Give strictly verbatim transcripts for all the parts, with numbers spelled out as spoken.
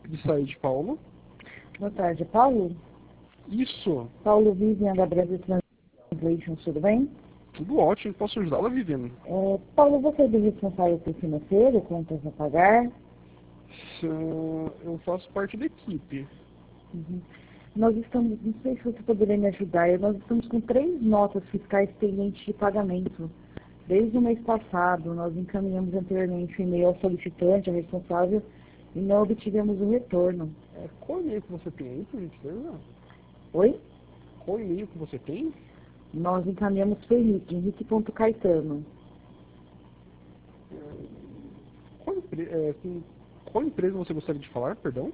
Bissaid Paulo. Boa tarde, Paulo. Isso. Paulo Vivian da Brasil Translation, tudo bem? Tudo ótimo, posso ajudá-la, Viviane? É, Paulo, você é do responsável por financeiro, contas a pagar? Se, eu faço parte da equipe. Uhum. Nós estamos, não sei se você poderia me ajudar, nós estamos com três notas fiscais pendentes de pagamento. Desde o mês passado, nós encaminhamos anteriormente um e-mail ao solicitante, ao responsável, e não obtivemos o retorno. É, qual e-mail que você tem aí, por gentileza? Oi? Qual e-mail que você tem? Nós encaminhamos para o Henrique, henrique.caetano. Qual, empre é, com qual empresa você gostaria de falar, perdão?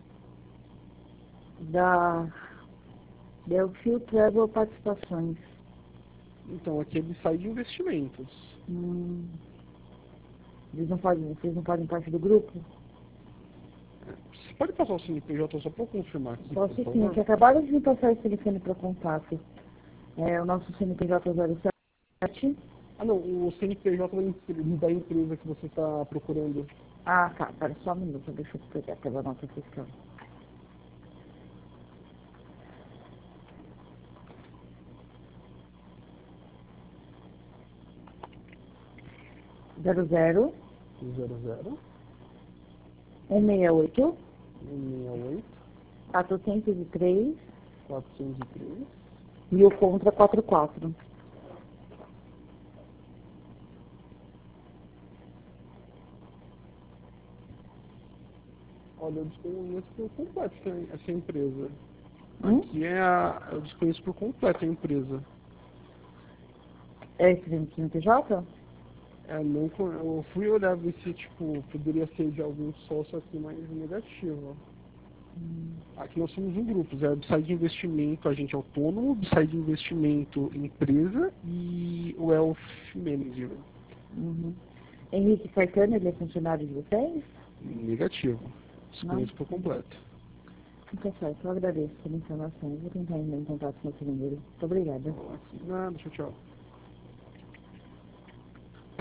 Da Delphil Travel Participações. Então, aqui é Bissaid Investimentos. Hum, eles não fazem, vocês não fazem parte do grupo? Você pode passar o C N P J só para eu confirmar aqui, Posso por sim, favor? que acabaram de me passar esse telefone para contato. É o nosso C N P J zero sete. Ah, não, o C N P J da empre- da empresa que você está procurando. Ah, tá, para só um minuto, deixa eu pegar pela nota fiscal. Zero zero zero zero um seis oito um seis oito quatrocentos e três quatrocentos e três. mil contra quarenta e quatro. Olha, eu desconheço por completo essa, essa empresa. Hum? Aqui é a... Eu desconheço por completo a empresa. É esse C N P J? É, não, con- eu fui olhar ver se, tipo, poderia ser de algum sócio aqui mais negativo. Hum. Aqui nós somos um grupo, é Bissaid de Investimento, agente autônomo, Bissaid de Investimento, empresa e o Elf Manager. Uhum. Henrique Caetano, ele é funcionário de vocês? Negativo. Desconheço por completo. Então, certo, eu agradeço pela informação. Vou tentar entrar em contato com o seu número. Muito obrigada. Nada, tchau, tchau.